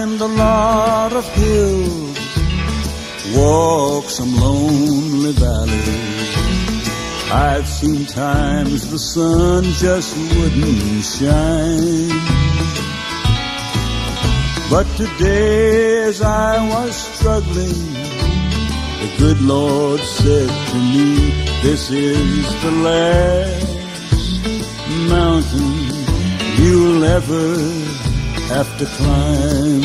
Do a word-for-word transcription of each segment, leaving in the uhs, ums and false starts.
climbed a lot of hills, walked some lonely valleys. I've seen times the sun just wouldn't shine. But today as I was struggling, the good Lord said to me, this is the last mountain you'll ever have to climb.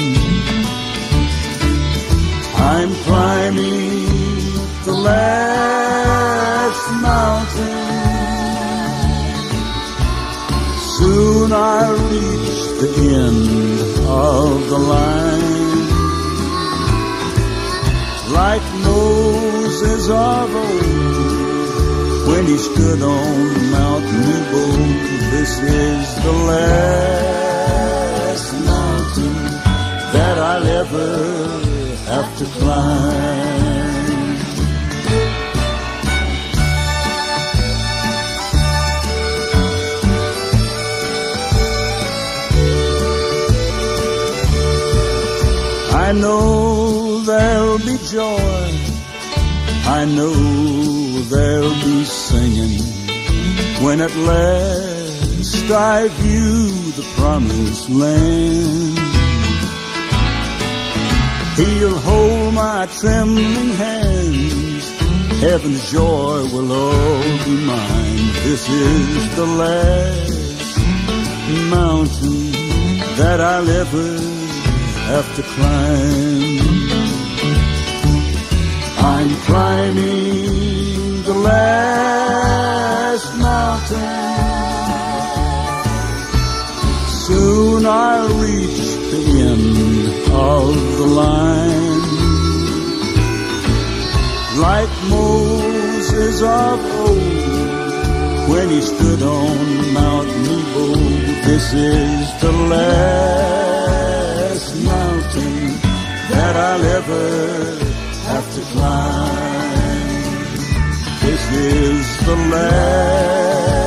I'm climbing the last mountain. Soon I'll reach the end of the line. Like Moses of old, when he stood on Mount Nebo, this is the last mountain that I'll ever have to climb. I know there'll be joy, I know there'll be singing, when at last I view the promised land. He'll hold my trembling hands, heaven's joy will all be mine. This is the last mountain that I'll ever have to climb. I'm climbing the last mountain. Soon I'll reach the end of the line. Like Moses of old, when he stood on Mount Nebo, this is the last mountain that I'll ever have to climb. This is the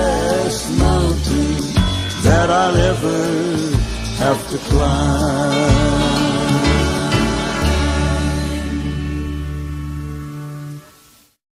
last mountain that I'll ever have to climb.